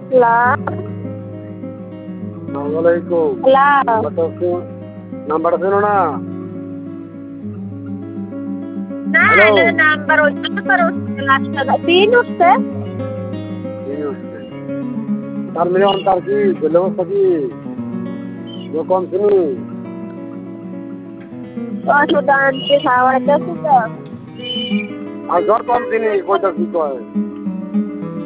আসসালামালাইকুম। নাম্বারটা ছিল না? হ্যালো, তার মানে তার কি ছেলে অবস্থা কি কম শুনি? আর জ্বর কম চিনি কইটা কি কয়?